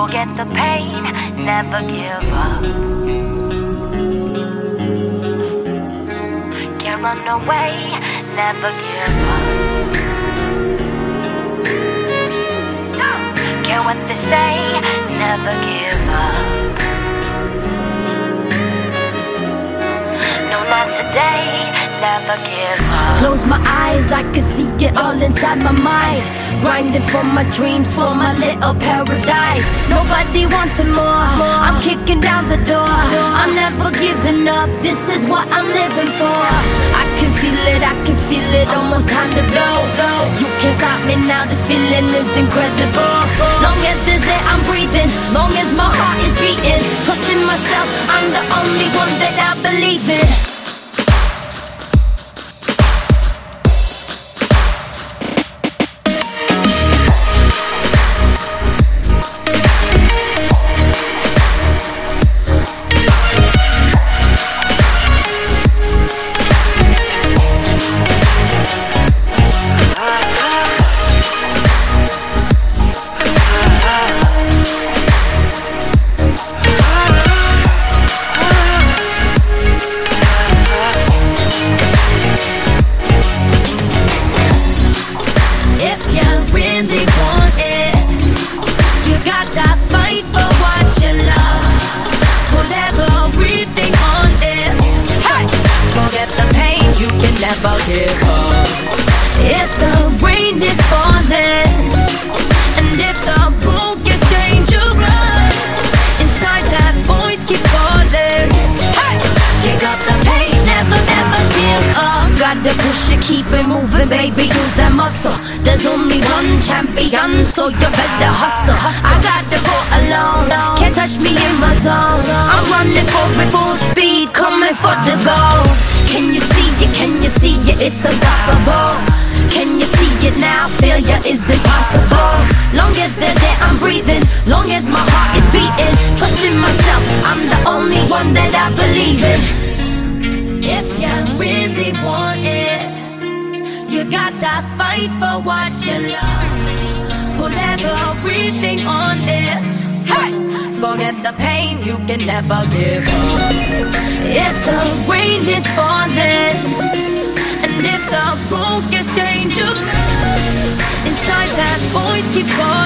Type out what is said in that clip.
Forget the pain, never give up. Can't run away, never give up. Care what they say, never give up. No, not today, never give up. Close my eyes, I can see it all inside my mind. Grinding for my dreams, for my little paradise. Nobody wants it more. I'm kicking down the door. I'm never giving up. This is what I'm living for. I can feel it, I can feel it. Almost time to blow. You can't stop me now. This feeling is incredible. Long as there's air, I'm breathing. Long as my heart is beating. Trusting myself, I'm the only one that I believe in. Never give up. If the rain is falling, and if the road gets dangerous, inside that voice keeps calling. Hey, pick up the pace, never, never give up. Gotta push it, keep it moving, baby, use that muscle. There's only one champion, so you better hustle. I gotta go alone, can't touch me in my zone. I'm running for it full speed, coming for the goal. Can you see it? Can you see it? It's unstoppable. Can you see it now? Failure is impossible. Long as there's air, I'm breathing. Long as my heart is beating. Trusting myself, I'm the only one that I believe in. If you really want it, you gotta fight for what you love. Put everything on this. Hey! Forget the pain, you can never give up. If the rain is falling, and if the road gets dangerous, inside that voice keeps calling.